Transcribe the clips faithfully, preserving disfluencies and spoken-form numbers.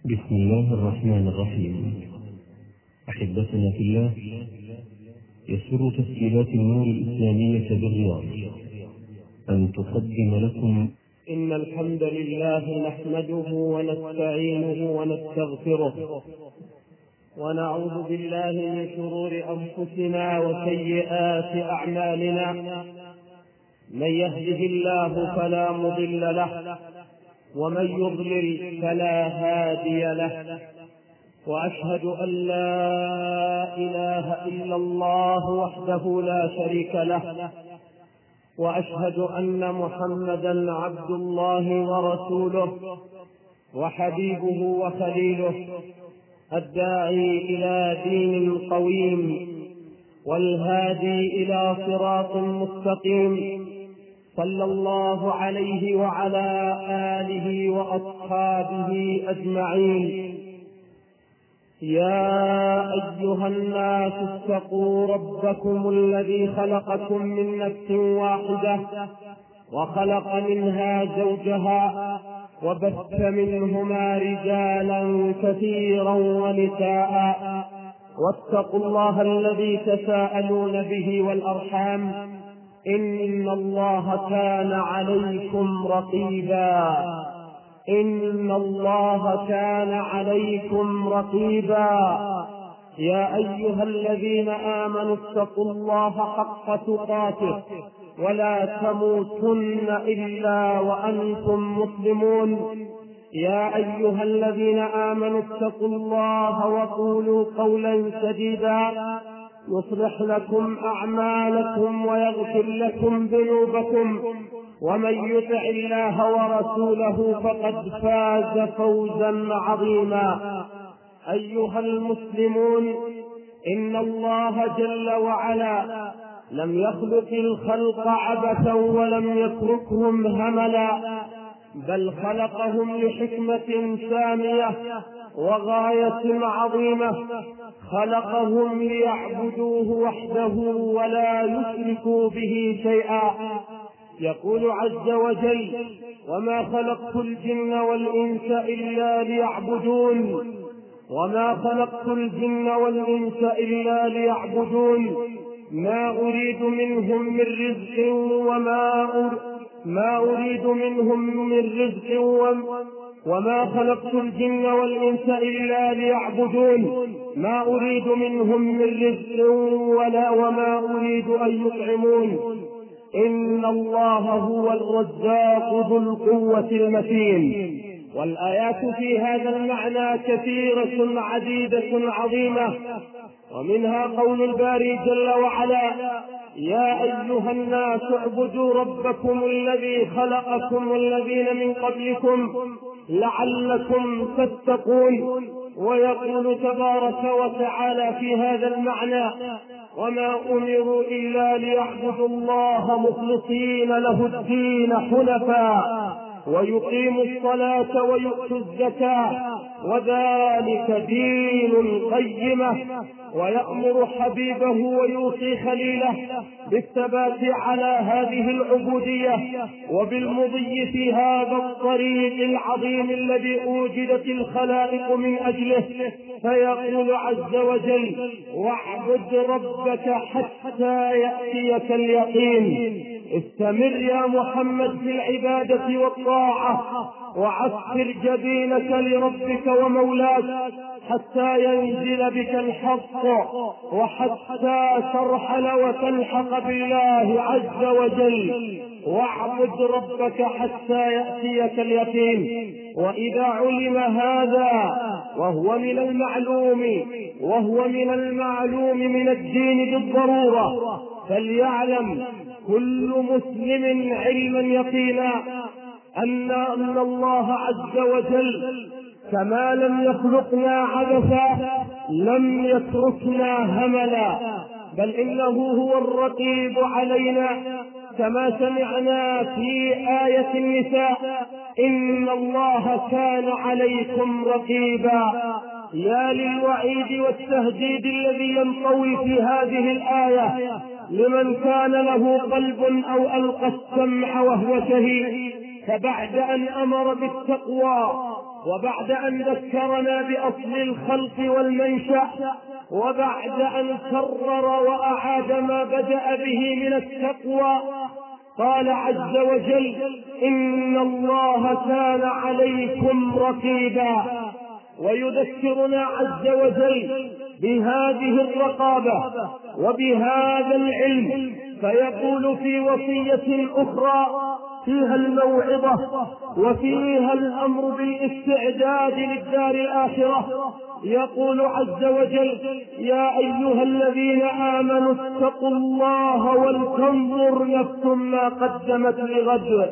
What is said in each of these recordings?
بسم الله الرحمن الرحيم. أحبتنا في الله، يسر تسجيلات النور الإسلامية بالرياض أن تقدم لكم إن الحمد لله نحمده ونستعينه ونستغفره ونعوذ بالله من شرور أنفسنا وسيئات أعمالنا. من يهده الله فلا مضل له ومن يضلل فلا هادي له، وأشهد أن لا إله إلا الله وحده لا شريك له، وأشهد أن محمدا عبد الله ورسوله وحبيبه وخليله، الداعي إلى دين قويم والهادي إلى صراط مستقيم، صلى الله عليه وعلى آله وأصحابه أجمعين. يا أيها الناس اتقوا ربكم الذي خلقكم من نفس واحدة وخلق منها زوجها وبث منهما رجالا كثيرا ونساء، واتقوا الله الذي تساءلون به والأرحام، إن الله كان عليكم رقيبا إن الله كان عليكم رقيبا يا أيها الذين آمنوا اتقوا الله حق تقاته ولا تموتن إلا وأنتم مسلمون. يا أيها الذين آمنوا اتقوا الله وقولوا قولا سديدا يصلح لكم أعمالكم ويغفر لكم ذنوبكم، ومن يطع الله ورسوله فقد فاز فوزا عظيما. أيها المسلمون، إن الله جل وعلا لم يخلق الخلق عبثا ولم يتركهم هملا، بل خلقهم لحكمة سامية وغاية عظيمة. خلقهم ليعبدوه وحده ولا يشركوا به شيئا. يقول عز وجل: وما خلقت الجن والإنس إلا ليعبدون وما خلقت الجن والإنس إلا ليعبدون ما أريد منهم من رزق وما أريد ما أريد منهم من رزق وما خلقت الجن والإنس إلا ليعبدون ما أريد منهم من رزق ولا وما أريد أن يطعمون إن الله هو الرزاق ذو القوة المتين. والآيات في هذا المعنى كثيرة عديدة عظيمة، ومنها قول الباري جل وعلا: يا أيها الناس اعبدوا ربكم الذي خلقكم والذين من قبلكم لعلكم تتقون. ويقول تبارك وتعالى في هذا المعنى: وما أمروا إلا ليعبدوا الله مخلصين له الدين حنفاء ويقيموا الصلاة ويؤتوا الزكاة وذلك دين القيمة. ويأمر حبيبه ويوصي خليله بالثبات على هذه العبودية وبالمضي في هذا الطريق العظيم الذي أوجدت الخلائق من أجله. فيقول عز وجل: واعبد ربك حتى يأتيك اليقين. استمر يا محمد في العبادة والطاعة، وعسكر جبينك لربك ومولاك حتى ينزل بك الحق وحتى ترحل وتلحق بالله عز وجل. واعبد ربك حتى يأتيك اليقين. وإذا علم هذا وهو من المعلوم وهو من المعلوم من الدين بالضرورة، فليعلم كل مسلم علما يقينا أن أن الله عز وجل كما لم يخلقنا عبثا لم يتركنا هملا، بل إنه هو الرقيب علينا، كما سمعنا في آية النساء: إن الله كان عليكم رقيبا. يا للوعيد والتهديد الذي ينطوي في هذه الآية لمن كان له قلب أو ألقى السمع وهو شهيد. فبعد أن أمر بالتقوى وبعد أن ذكرنا بأصل الخلق والمنشأ، وبعد أن كرر وأعاد ما بدأ به من التقوى، قال عز وجل: إن الله كان عليكم رقيبا. ويذكرنا عز وجل بهذه الرقابة وبهذا العلم، فيقول في وصية أخرى فيها الموعظة وفيها الأمر بالاستعداد للدار الآخرة، يقول عز وجل: يا أيها الذين آمنوا اتقوا الله ولتنظر نفس ما قدمت لغد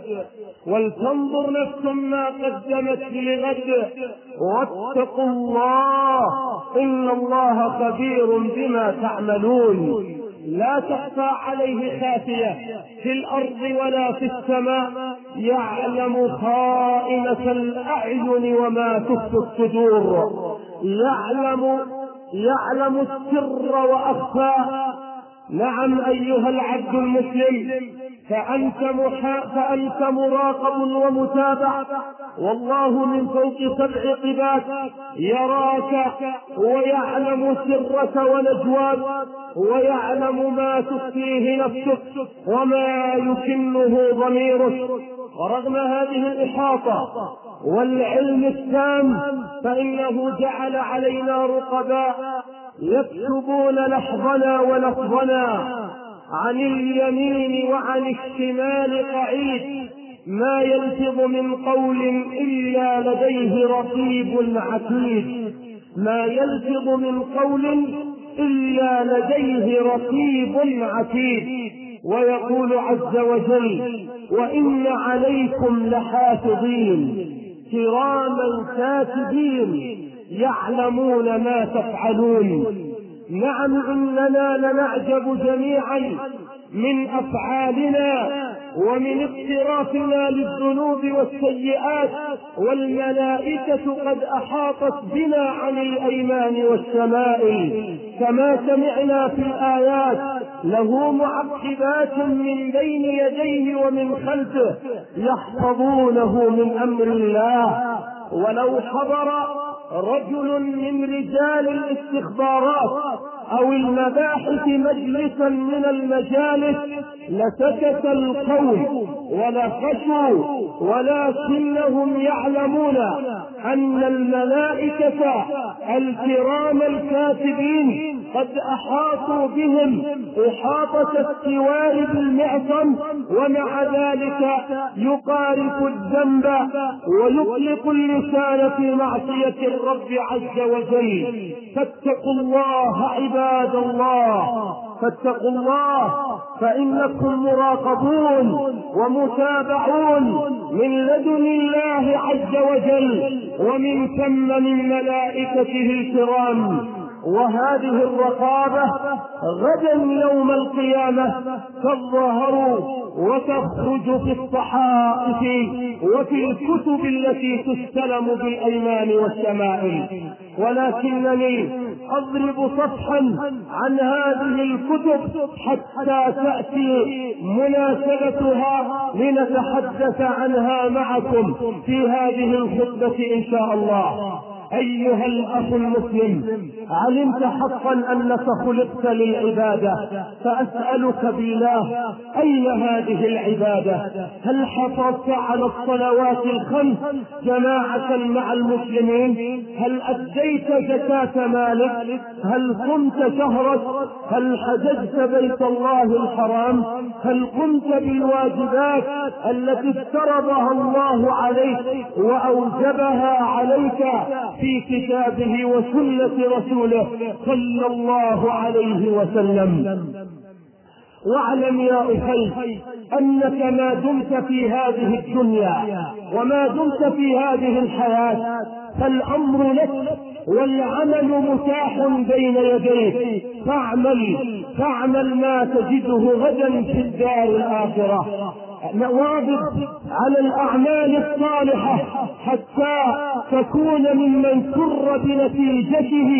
ولتنظر نفس ما قدمت لغد واتقوا الله إن الله خبير بما تعملون. لا تخفى عليه خافية في الأرض ولا في السماء، يعلم خائنة الأعين وما تخفي الصدور، يعلم يعلم السر وأخفى. نعم أيها العبد المسلم، فأنت, محا... فأنت مراقب ومتابع، والله من فوق سبع قباد يراك ويعلم سرك ونجواك، ويعلم ما تخفيه نفسك وما يكنه ضميرك. ورغم هذه الإحاطة والعلم التام، فإنه جعل علينا رقباء يكتبون لحظنا ولفظنا، عن اليمين وعن الشمال قعيد، ما يلفظ من قول إلا لديه رقيب عتيد، ما يلفظ من قول إلا لديه رقيب عتيد. ويقول عز وجل: وإن عليكم لحافظين كراما كاتبين يعلمون ما تفعلون. نعم إننا لنعجب جميعا من أفعالنا ومن اقترافنا للذنوب والسيئات، والملائكة قد أحاطت بنا عن الأيمان والشمائل، كما سمعنا في الآيات: له معقبات من بين يديه ومن خلفه يحفظونه من أمر الله. ولو حضر رجل من رجال الاستخبارات أو المباحث مجلسا من المجالس لسكت القوم ولخشوا، ولكنهم يعلمون أن الملائكة الكرام الكاتبين قد أحاطوا بهم إحاطة السوار بالمعصم، ومع ذلك يقارف الذنب ويطلق اللسان في معصية الرب عز وجل. فاتقوا الله عباد الله، فاتقوا الله، فإنكم مراقبون ومتابعون من لدن الله عز وجل، ومن ثم من ملائكته الكرام. وهذه الرقابة غدا يوم القيامة تظهر وتخرج في الصحائف وفي الكتب التي تستلم بالأيمان والشمائل. ولكنني أضرب صفحا عن هذه الكتب حتى تأتي مناسبتها لنتحدث عنها معكم في هذه الخطبة إن شاء الله. أيها الأخ المسلم، علمت حقا أنك خلقت للعبادة، فأسألك بالله: أين هذه العبادة؟ هل حافظت على الصلوات الخمس جماعة مع المسلمين؟ هل أديت زكاة مالك؟ هل قمت شهرك؟ هل حججت بيت الله الحرام؟ هل قمت بالواجبات التي افترضها الله عليك وأوجبها عليك في كتابه وسنة رسوله صلى الله عليه وسلم؟ واعلم يا أخي أنك ما دمت في هذه الدنيا وما دمت في هذه الحياة فالأمر لك والعمل متاح بين يديك، فاعمل فاعمل ما تجده غدا في الدار الآخرة. واظب على الأعمال الصالحة حتى تكون ممن سر بنتيجته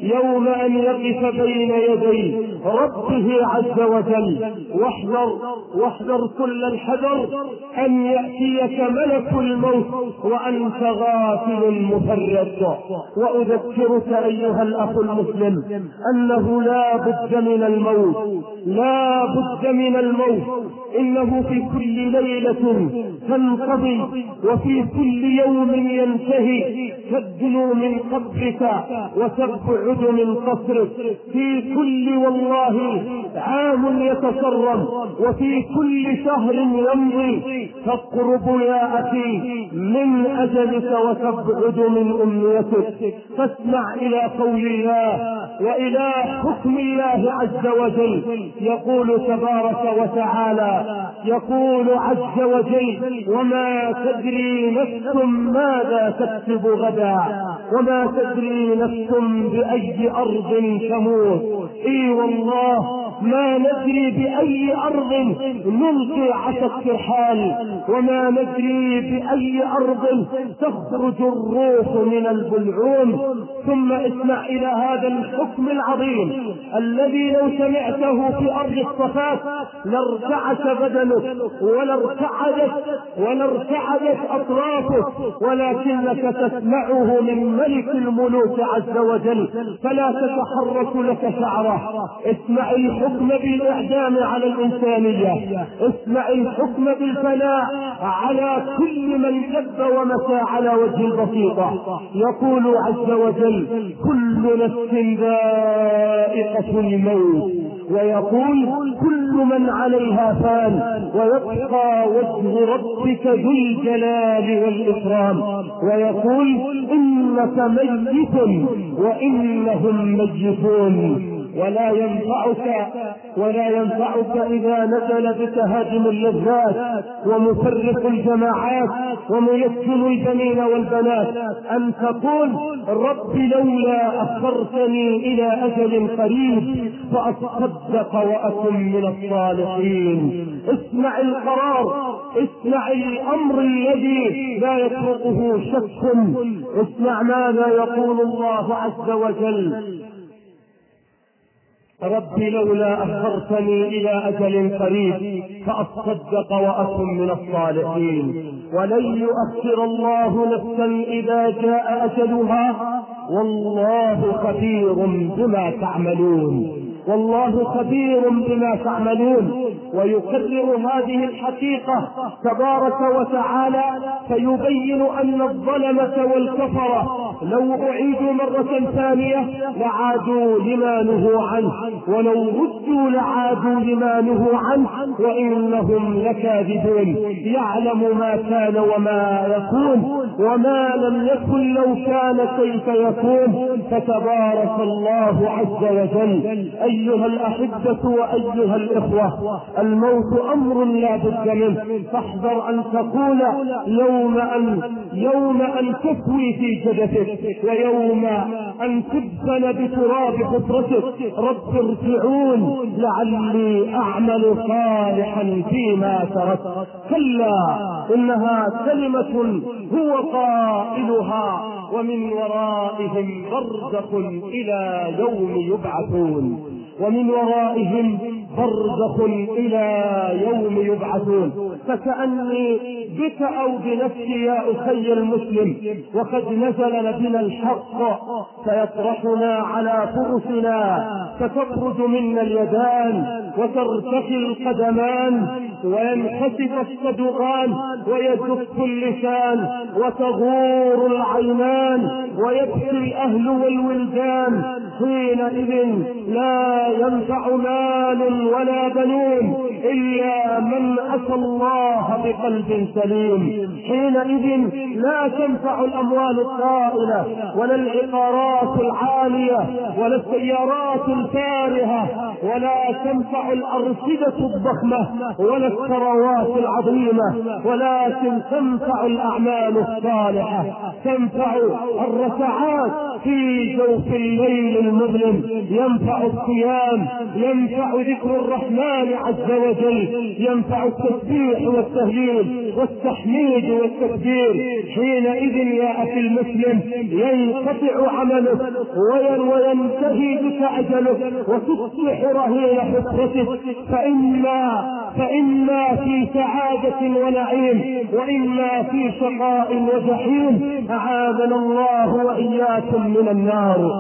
يوم أن يقف بين يدي ربه عز وجل. واحذر واحذر كل الحذر أن يأتيك ملك الموت وأنت غافل مفرط. وأذكرك أيها الأخ المسلم أنه لا بد من الموت، لا بد من الموت. إنه في كل ليلة تنقضي وفي كل يوم ينتهي تدنو من قبرك وتبعد من قصرك. في كل والله عام يتسرب وفي كل شهر يمضي تقرب يا أخي من أجلك وتبعد من أمنيتك. فاسمع إلى قول الله وإلى حكم الله عز وجل. يقول تبارك وتعالى، يقول عز وجل: وما تدري نفس ماذا تكسب غدا وما تدري نفس بأي أرض تموت. اي والله ما ندري بأي أرض نلقي عسى الترحال، وما ندري بأي أرض تخرج الروح من البلعوم. ثم اسمع إلى هذا الحكم العظيم الذي لو سمعته في أرض الصفات لارتعش بدنك ولارتعدت ولارتعدت أطرافك، ولكنك تسمعه من ملك الملوك عز وجل فلا تتحرك لك شعره. اسمع الحكم بالإعدام على الإنسانية، اسمع الحكم بالفناء على كل من جب ومسى على وجه البسيطة. يقول عز وجل: كل نفس ذائقة الموت، ويقول: كل من عليها فان ويبقى وجه ربك ذو الجلال والإكرام. ويقول: إنك ميت وإنهم ميتون. ولا ينفعك ولا ينفعك إذا نزل بك هادم اللذات ومفرق الجماعات وميسر البنين والبنات أن تقول: رب لولا أخرتني إلى أجل قريب فأصدق وأكن من الصالحين. اسمع القرار، اسمع الأمر الذي لا يتركه شك. اسمع ماذا يقول الله عز وجل: رب لولا أخرتني إلى أجل قريب فأصدق وأكن من الصالحين. ولن يؤخر الله نفسا إذا جاء أجلها، والله خبير بما تعملون، والله خبير بما تعملون. ويكرر هذه الحقيقة تبارك وتعالى فيبين أن الظلمة والكفرة لو أعيدوا مرة ثانية لعادوا لما نهوا عنه، ولو ردوا لعادوا لما نهوا عنه، وإنهم لكاذبون. يعلم ما كان وما يكون، وما لم يكن لو كان كيف يكون. فتبارك الله عز وجل. أيها الأحبة وأيها الإخوة، الموت أمر لا بد منه، فاحذر أن تقول يوم أن يوم أن تسوي في جدتك ويوم أن تدفن بتراب حفرتك: رب ارجعون لعلي أعمل صالحا فيما تركت. كلا إنها كلمة هو قائلها ومن ورائهم برزخ إلى يوم يبعثون، ومن ورائهم برزخ إلى يوم يبعثون. فكأني بك أو بنفسي يا أخي المسلم وقد نزل بنا الحق فيطرحنا على فرسنا، فتبرد منا اليدان وترتخي القدمان وينخسف الصدغان ويجف اللسان وتغور العينان ويبكي الأهل والولدان. حينئذ لا ينفع مال ولا بنون إلا من أتى الله بقلب سليم. حينئذ لا تنفع الأموال الطائلة ولا العقارات العالية ولا السيارات الفارهة، ولا تنفع الأرصدة الضخمة ولا الثروات العظيمة، ولكن تنفع الأعمال الصالحة، تنفع الركعات في جوف الليل المظلم، ينفع الصيام، ينفع ذكر الرحمن عز وجل، ينفع التسبيح والتهليل والتحميد والتكبير. حينئذ يا أخي المسلم ينقطع عملك وينتهي بك أجلك وتصبح رهين حسرتك، فإما فإما في سعادة ونعيم وإما في شقاء وجحيم، أعاذنا الله وإياكم من النار.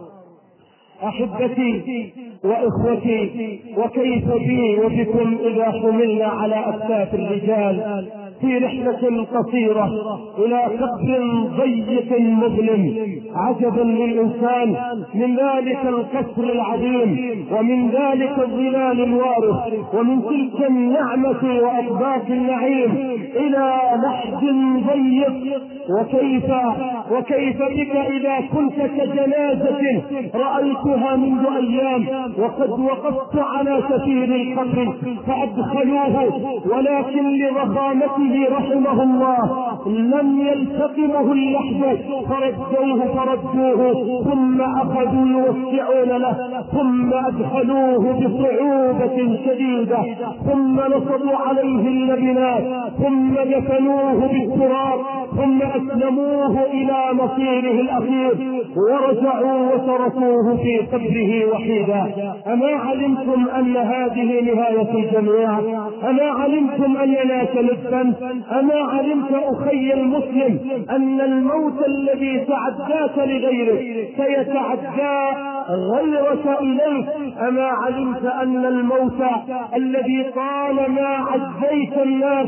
أحبتي وإخوتي، وكيف بي وبكم إذا حملنا على أكتاف الرجال في رحلة قصيرة إلى قبر ضيق مظلم؟ عجبا للإنسان من ذلك القصر العظيم ومن ذلك الظلال الوارث ومن تلك النعمة وأطباق النعيم إلى لحد ضيق. وكيف وكيف بك إذا كنت كجنازة رأيتها منذ أيام وقد وقفت على سفير القبر فأدخلوه، ولكن لضخامته رحمه الله لم يلتقمه اللحد فردوه فردوه ثم أخذوا يوسعون له، ثم أدخلوه بصعوبة شديدة، ثم نصبوا عليه اللبنات، ثم دفنوه بالتراب، ثم أسلموه إلى مصيره الأخير ورجعوا وتركوه في قبره وحيدا. أما علمتم أن هذه نهاية الجميع؟ أما علمتم أننا سندفن؟ أما علمت أخي المسلم أن الموت الذي تعداك لغيرك سيتعدى غيرك إليك؟ أما علمت أن الموت الذي طالما عزيت الناس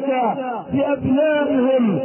بأبنائهم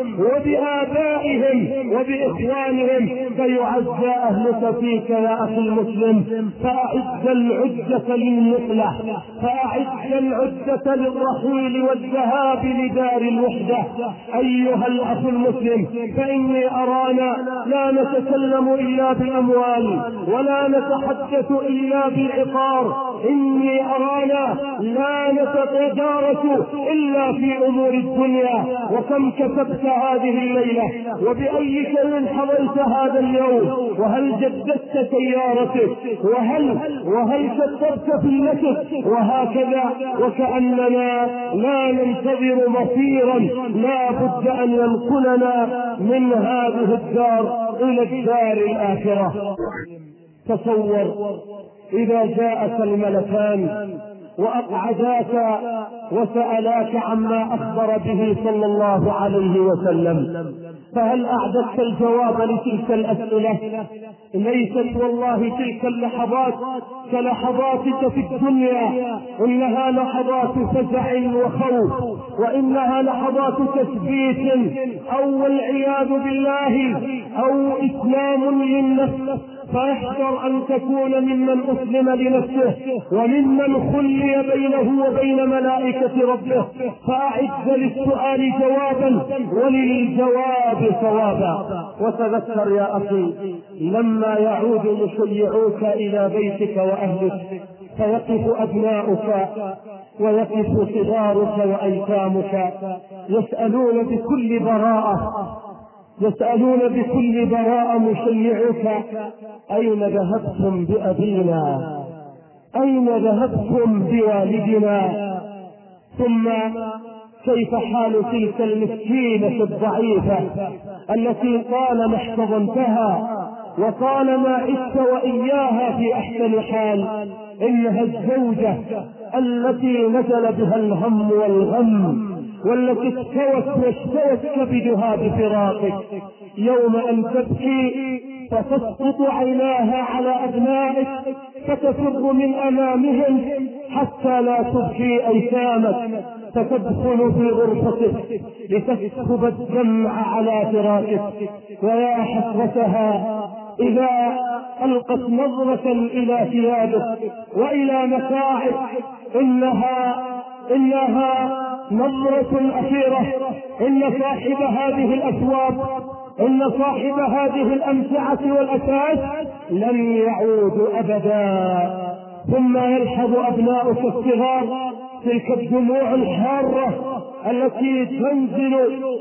وبآبائهم وبإخوانهم سيعزى أهلك فيك يا أخي المسلم؟ فأعد العدة للنقلة، فأعد العدة للرحيل والذهاب لدار الوحدة. أيها الأخ المسلم، فإني أرانا لا نتكلم إلا بالأموال ولا نتحدث إلا بالعقار، إني أرانا لا نتجارس إلا في أمور الدنيا. وكم كسبت هذه الليلة؟ وبأي شيء حضرت هذا اليوم؟ وهل جددت سيارتك؟ وهل وهل شطبت فلتك؟ وهكذا، وكأننا لا ننتظر مصيرا لا بد أن ينقلنا من هذه الدار إلى الدار الآخرة. تصور إذا جاءك الملكان وأقعداك وسألاك عما أخبر به صلى الله عليه وسلم، فهل أعددت الجواب لتلك الأسئلة؟ ليست والله تلك اللحظات كلحظاتك في الدنيا، إنها لحظات فزع وخوف، وإنها لحظات تثبيت أو والعياذ بالله أو إسلام للنفس. فاحذر أن تكون ممن أسلم لنفسه وممن خلي بينه وبين ملائكة ربه، فأعد للسؤال جوابا وللجواب صوابا. وتذكر يا أخي لما يعود مشيعوك إلى بيتك وأهلك فيقف أبناؤك ويقف صغارك وأيتامك يسألون بكل براءة يسألون بكل براءة مشيعوك: أين ذهبتم بأبينا؟ أين ذهبتم بوالدنا؟ ثم كيف حال تلك المسكينة الضعيفة التي طالما احتضنتها وطالما عشت وإياها في أحسن حال؟ إنها الزوجة التي نزل بها الهم والغم، والتي استوت واستوت كبدها بفراقك. يوم أن تبكي فتسقط عيناها على أبنائك فتفر من أمامهم حتى لا تبكي أيتامك، فتدخل في غرفتك لتسكب الدمع على فراقك. ويا حسرتها إذا ألقت نظرة إلى ثيابك وإلى متاعك، إنها إنها نظرة أخيرة. إن صاحب هذه الأثواب، إن صاحب هذه الأمتعة والأساس لن يعود أبدا. ثم يلحظ أبناؤك الصغار تلك الدموع الحارة التي تنزل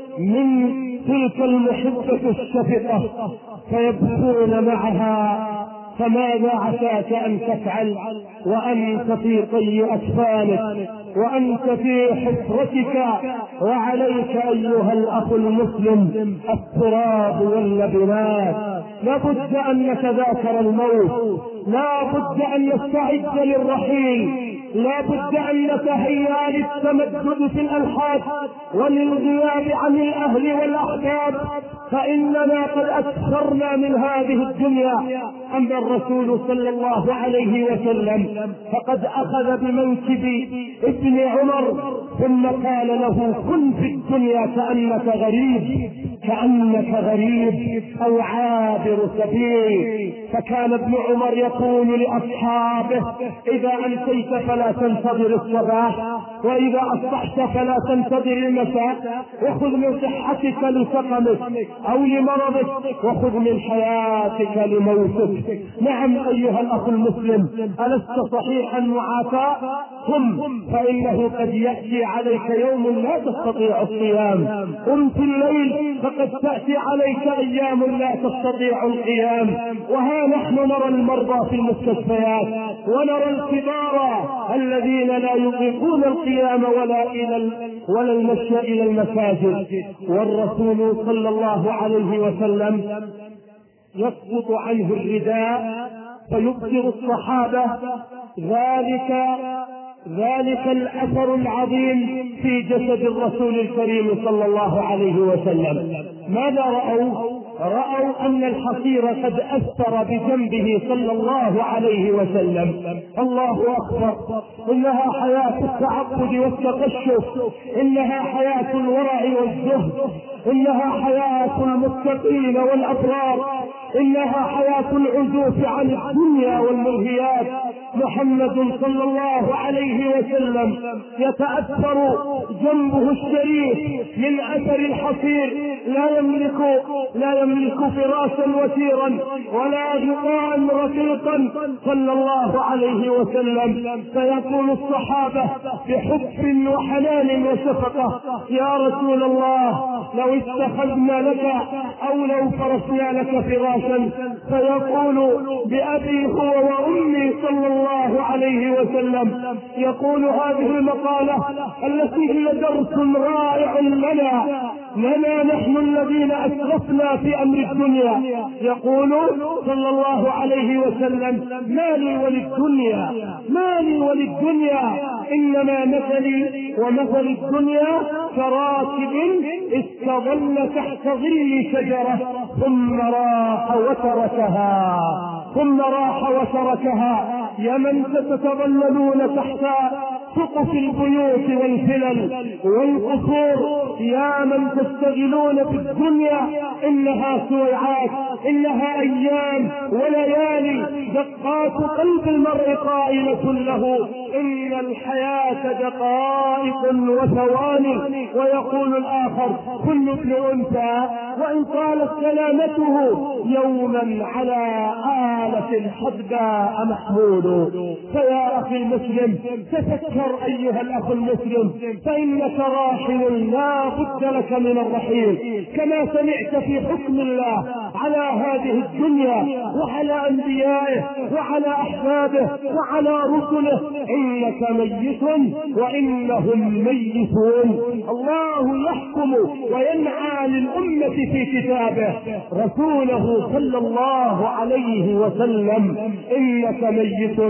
من تلك المحبة الشفقة، فيبكون معها فماذا عساك أن تفعل وأنت في طي أكفانك وأنت في حفرتك وعليك أيها الأخ المسلم التراب واللبنات؟ لابد أن نتذاكر الموت، لابد أن نستعد للرحيل، لابد أن نتهيأ للتمدد في الألحاد وللغياب عن الأهل والأحباب، فإننا قد أكثرنا من هذه الدنيا. أما الرسول صلى الله عليه وسلم فقد أخذ بمنكب ابن عمر ثم قال له: كن في الدنيا كأنك غريب، كأنك غريب أو عابر سبيل. فكان ابن عمر يقول لأصحابه: إذا أمسيت فلا تنتظر الصباح، وإذا أصبحت فلا تنتظر المساء، وخذ من صحتك لسقمك أو لمرضك، وخذ من حياتك لموتك. نعم أيها الأخ المسلم، ألست صحيحا معافى؟ قم، فإنه قد يأتي عليك يوم لا تستطيع الصيام. قم في الليل فقد تأتي عليك أيام لا تستطيع القيام. وها نحن نرى المرضى في المستشفيات، ونرى الكبار الذين لا يطيقون القيام ولا إلى ولا المشي إلى المساجد. والرسول صلى الله عليه وسلم يسقط عنه الرداء فيبصر الصحابة ذلك ذلك الأثر العظيم في جسد الرسول الكريم صلى الله عليه وسلم. ماذا رأوا؟ رأوا أن الحصير قد أثر بجنبه صلى الله عليه وسلم. الله أكبر، إنها حياة التعبد والتقشف، إنها حياة الورع والزهد، إنها حياة المتقين والأبرار، إنها حياة العزوف عن الدنيا والملهيات. محمد صلى الله عليه وسلم يتأثر جنبه الشريف من أثر الحصير، لا يملك لا يملك فراشا وثيرا ولا غطاء رقيقا صلى الله عليه وسلم. فيقول الصحابة بحب وحنان وشفقة: يا رسول الله، لو اتخذنا لك أو لو فرشنا لك فراشا. فيقول بأبي هو وأمي صلى الله عليه وسلم، يقول هذه المقالة التي هي درس رائع لنا لنا نحن الذين أسرفنا في أمر الدنيا. يقول صلى الله عليه وسلم: ما لي وللدنيا، ما لي وللدنيا، إنما مثلي ومثل الدنيا كراكب استظل تحت ظل شجرة ثم راح وتركها ثم راح وتركها يا من تتظللون تحت سقف البيوت والفلل والقصور، يا من تشتغلون في الدنيا، إنها سويعات، إنها أيام وليالي. دقات قلب المرء قائلة له: إن الحياة دقائق وثواني. ويقول الآخر: كل ابن أنثى وإن طالت سلامته يوما على آلة حدباء محمول. فيا أخي المسلم، تفكر أيها الأخ المسلم، فإنك راحل لا بد لك من الرحيل. كما سمعت في حكم الله على هذه الدنيا وعلى أنبيائه وعلى أحبابه وعلى رسله: إنك ميت وإنهم ميتون. الله يحكم وينعى للأمة في كتابه رسوله صلى الله عليه وسلم: إنك ميت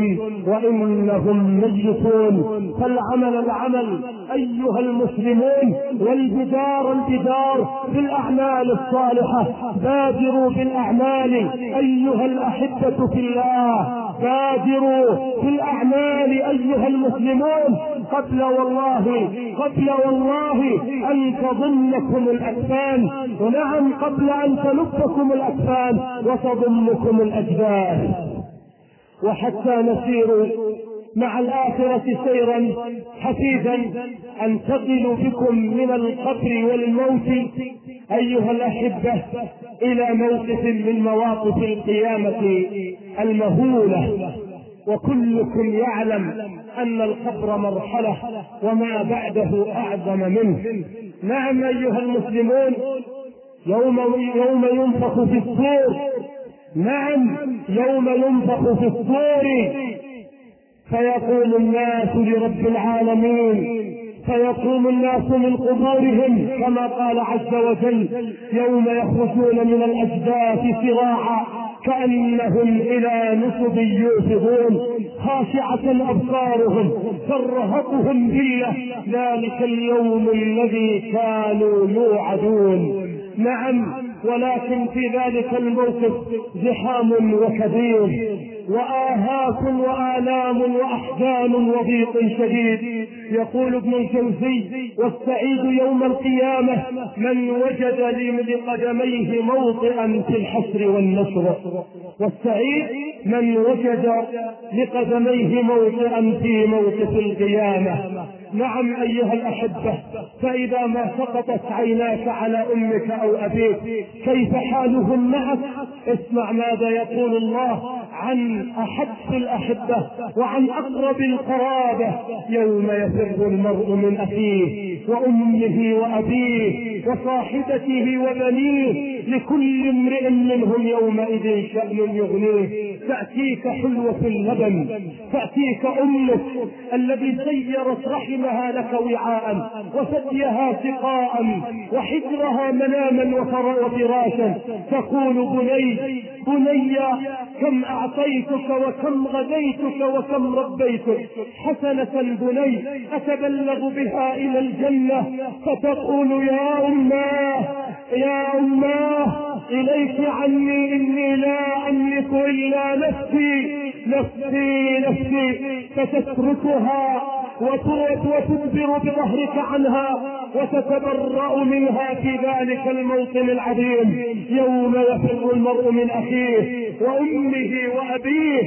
وإنهم ميتون. فالعمل العمل أيها المسلمون، والبدار البدار بالأعمال الصالحة. بادروا بالأعمال أيها الأحبة في الله، بادروا بالأعمال أيها المسلمون قبل والله قبل والله أن تضمكم الأكفان، ونعم قبل أن تلفكم الأكفان وتضمكم الأجداد. وحتى نسير مع الآخرة سيرا حثيثا أنتقل بكم من القبر والموت أيها الأحبة إلى موقف من مواقف القيامة المهولة. وكلكم يعلم أن القبر مرحلة وما بعده أعظم منه. نعم أيها المسلمون، يوم, يوم ينفخ في الصور نعم، يوم ينفخ في الصور فيقول الناس لرب العالمين، فيقوم الناس من قبورهم كما قال عز وجل: يوم يخرجون من الأجداث سراعا كأنهم إلى نصب يوفضون خاشعة أبصارهم ترهقهم ذلة ذلك اليوم الذي كانوا يوعدون. نعم، ولكن في ذلك الموقف زحام وكبير وآهات وآلام وأحزان وضيق شديد. يقول ابن الجوزي: والسعيد يوم القيامة من وجد لقدميه موطئا في الحشر والنشر. والسعيد من وجد لقدميه موطئا في موقف القيامة. نعم أيها الأحبة، فإذا ما سقطت عيناك على أمك أو أبيك كيف حالهم معك؟ اسمع ماذا يقول الله عن أحب الأحبة وعن أقرب القرابة: يوم يفر المرء من أخيه وأمه وأبيه وصاحبته وبنيه لكل امرئ منهم يومئذ شأن يغنيه. تأتيك حلوة اللبن، تأتيك أمك الذي سيرت رحمها لك وعاء وثديها سقاء وحجرها مناما وفراشا، تقول: بني بني كم أعطيتك وكم غديتك وكم ربيتك، حسنة بني أتبلغ بها إلى الجنة. فتقول: يا أماه يا أماه إليك عني إني لا أملك إلا نفسي نفسي نفسي. فتتركها وتدبر بظهرك عنها وتتبرأ منها في ذلك الموطن العظيم يوم يفر المرء من أخيه وأمه وأبيه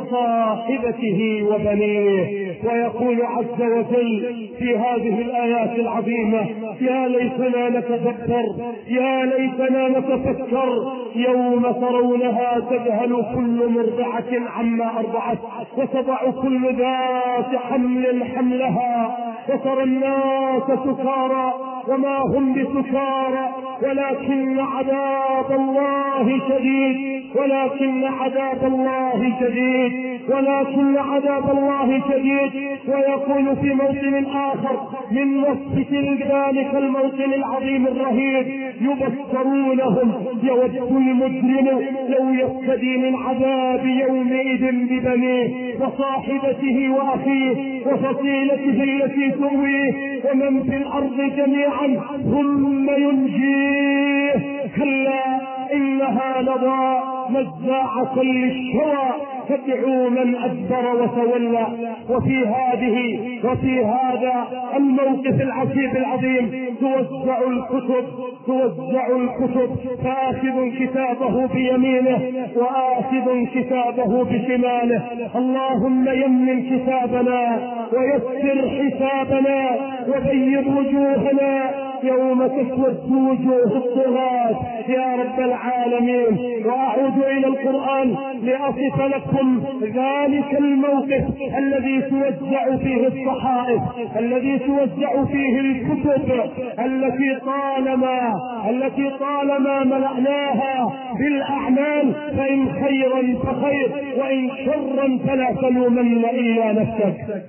وصاحبته وبنيه. ويقول عز وجل في هذه الآيات العظيمة: يا ليتنا نتذكر يا ليتنا نتفكر يوم ترونها تذهل كل مرضعة عما أرضعت وتضع كل ذات حمل حملها وترى الناس سكارى وما هم بسكارى ولكن عذاب الله شديد ولكن عذاب الله شديد ولكن عذاب الله شديد. ويقول في موطن آخر من وصف ذلك الموطن العظيم الرهيب: يبصرونهم يود المجرم لو يفتدي من عذاب يومئذ ببنيه وصاحبته وأخيه وفصيلته التي تؤويه ومن في الأرض جميعا ثم ينجيه. كلا إنها لظى نزاعة للشوى تدعو من أدبر وتولى. وفي هذه وفي هذا الموقف العجيب العظيم توزع الكتب توزع الكتب فآخذ كتابه بيمينه وآخذ كتابه بشماله. اللهم يمن كتابنا ويسر حسابنا وبيض وجوهنا يوم تسود وجوه الطغاة يا رب العالمين. وأعود إلى القرآن لأصف لكم ذلك الموقف الذي توزع فيه الصحائف الذي توزع فيه الكتب التي طالما التي طالما ملأناها بالأعمال، فإن خيرا فخير وإن شرا فلا تلومن إلا نفسك.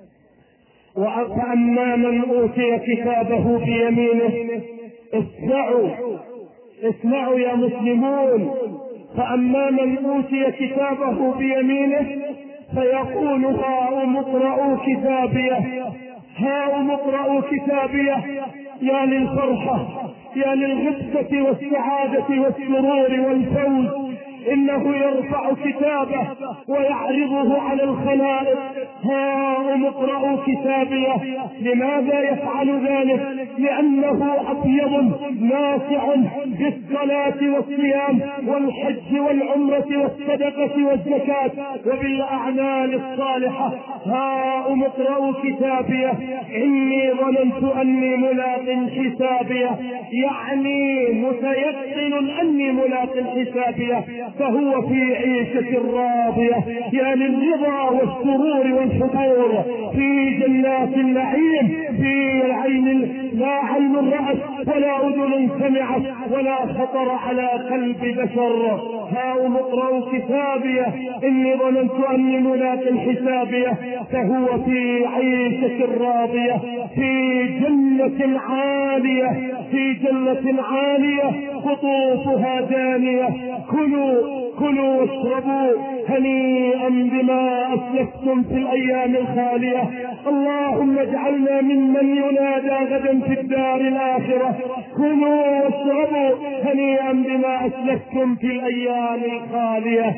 وأما من أوتي كتابه بيمينه اسمعوا اسمعوا يا مسلمون. فأما من أوتي كتابه بيمينه فيقول: هاؤم اقرءوا كتابيه هاؤم اقرءوا كتابيه. يا للفرحة يا للغبطة والسعادة والسرور والفوز، إنه يرفع كتابه ويعرضه على الخلائق: هاؤم اقرءوا كتابيه. لماذا يفعل ذلك؟ لأنه أطيب نافع بالصلاة والصيام والحج والعمرة والصدقة والزكاة وبالأعمال الصالحة. هاؤم اقرءوا كتابيه إني ظننت أني ملاق حسابيه، يعني متيقن أني ملاق حسابيه، فهو في عيشة راضية. يا للرضا والسرور الحضور في جنات النعيم، في العين لا عين رأت ولا أذن سمعت ولا خطر على قلب بشر. هاؤم اقرأوا كتابيه إني ظننت أني ملاق حسابيه، فهو في عيشة راضية في جنة عالية في جنة عالية قطوفها دانية. كلوا كلوا واشربوا هنيئا بما أسلفتم في الأيام الخالية. اللهم اجعلنا ممن ينادى غدا في الدار الآخرة كلوا واشربوا هنيئا بما أسلفتم في الأيام الخالية.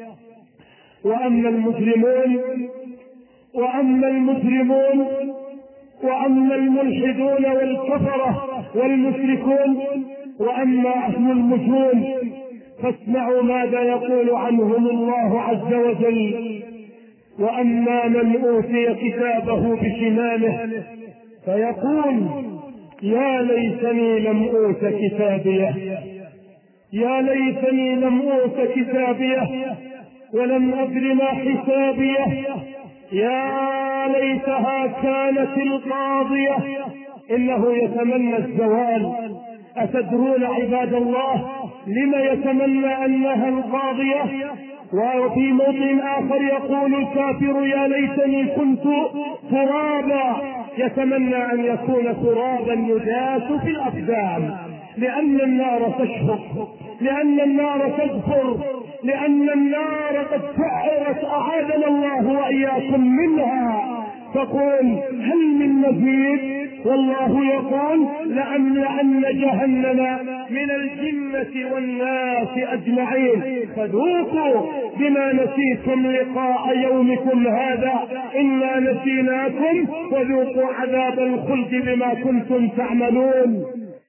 وأما المجرمون وأما المجرمون وأما الملحدون والكفرة والمشركون وأما أهل المجون فاسمعوا ماذا يقول عنهم الله عز وجل. وأما من أوتي كتابه بشماله فيقول يا ليتني لم أوت كتابيه يا ليتني لم أوت كتابيه ولم أدر ما حسابيه يا ليتها كانت القاضية. إنه يتمنى الزوال. أتدرون عباد الله لما يتمنى أنها القاضية؟ وفي موضع آخر يقول الكافر يا ليتني كنت ترابا، يتمنى أن يكون ترابا يداس في الأقدام، لأن النار تشهق، لأن النار تغفر، لأن النار قد سعرت أعاذنا الله وإياكم منها. تقول هل من مزيد؟ والله يقول لأملأن جهنم من الجنة والناس أجمعين فذوقوا بما نسيتم لقاء يومكم هذا إنا نسيناكم وذوقوا عذاب الخلد بما كنتم تعملون.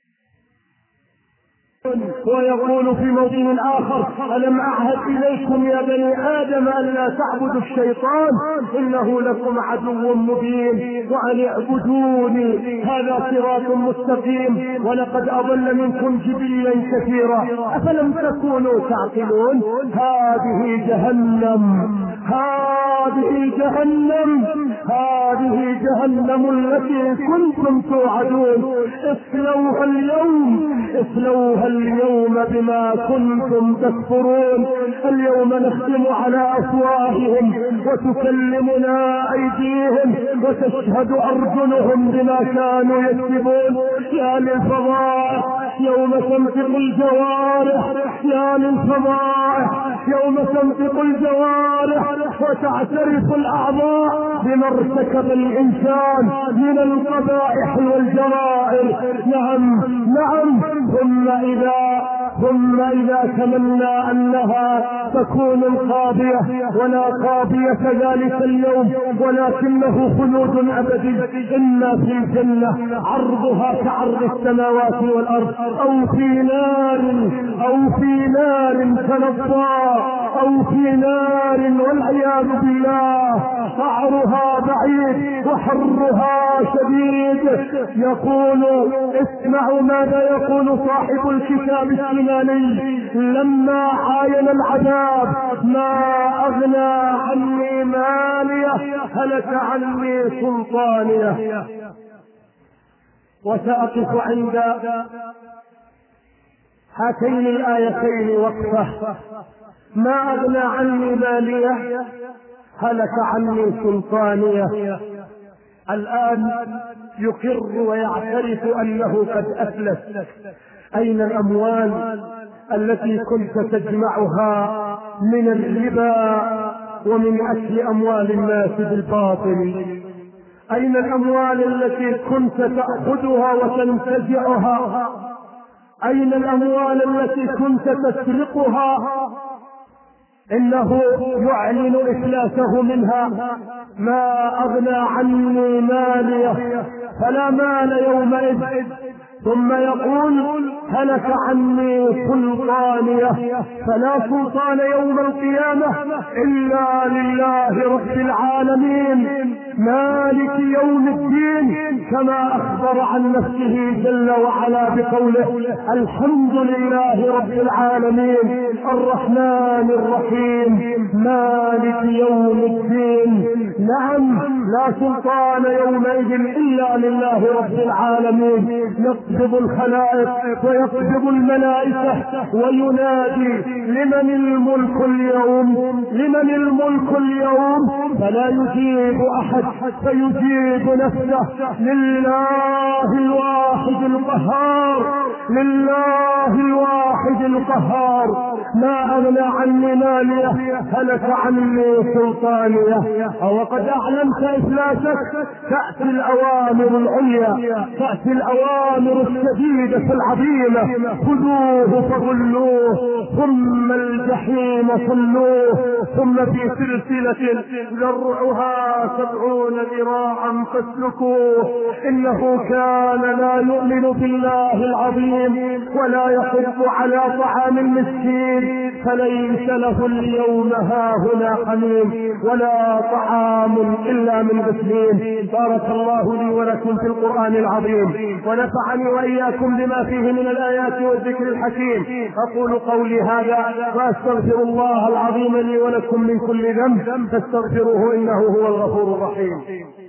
ويقول في موضع آخر ألم أعهد إليكم يا بني آدم أن لا تعبدوا الشيطان إنه لكم عدو مبين وأن اعبدوني هذا صراط مستقيم ولقد أضل منكم جبلا كثيرا أفلم تكونوا تعقلون. هذه جهنم هذه جهنم هذه جهنم التي كنتم توعدون اصلوها اليوم اصلوها اليوم بما كنتم تكفرون. اليوم نختم على أفواههم وتكلمنا أيديهم وتشهد أرجلهم بما كانوا يكسبون. يا للفضائح يوم تنطق الجوارح يا للفضائح يوم تنطق الجوارح وتعترف الأعضاء بما ارتكب الإنسان من القبائح والجرائم. نعم نعم ثم إذا ثم إذا تمنى أنها تكون القاضية ولا قاضية ذلك اليوم ولكنه خلود أبدي. إنا في الجنة عرضها كعرض السماوات والأرض أو في نار أو في نار تلظى أو في نار والعياذ بالله قعرها بعيد وحرها شديد. يقول اسمعوا ماذا يقول صاحب الكتاب الشمالي لما عاين العذاب ما أغنى عني ماليه هلك عني سلطانيه. وسأقف عند هاتين الآيتين وقفة. ما أغنى عني ماليه هلك عني سلطانيه. الآن يقر ويعترف أنه قد أفلس. أين الأموال التي كنت تجمعها من الربا ومن أكل أموال الناس بالباطل؟ أين الأموال التي كنت تأخذها وتنتزعها؟ أين الأموال التي كنت تسرقها؟ إنه يعلن إفلاسه منها. ما أغنى عني ماليه فلا مال يومئذ. ثم يقول هلك عني سلطانيه فلا سلطان يوم القيامة إلا لله رب العالمين مالك يوم الدين كما أخبر عن نفسه جل وعلا بقوله الحمد لله رب العالمين الرحمن الرحيم مالك يوم الدين. نعم لا سلطان يومئذ إلا لله رب العالمين. يقبض الخلائق ويقبض الملائكة وينادي لمن الملك اليوم، لمن الملك اليوم، فلا يجيب أحد فيجيب نفسه، لله الواحد القهار، لله الواحد القهار. ما أغنى عني ماليه، هلك عني سلطانيه. أو قد أعلمت إفلاسك، تأتي الأوامر العليا، تأتي الأوامر الشديدة العظيمة، خذوه فغلوه ثم الجحيم صلوه ثم في سلسلة ذرعها سبعون ذراعا فاسلكوه إنه كان لا يؤمن بالله العظيم ولا يحض على طعام المسكين فليس له اليوم هاهنا حميم ولا طعام إلا من غسلين. بارك الله لي ولكم في القرآن العظيم ونفعني وإياكم بما فيه من الآيات والذكر الحكيم. أقول قولي هذا وأستغفر الله العظيم لي ولكم من كل ذنب فاستغفروه إنه هو الغفور الرحيم.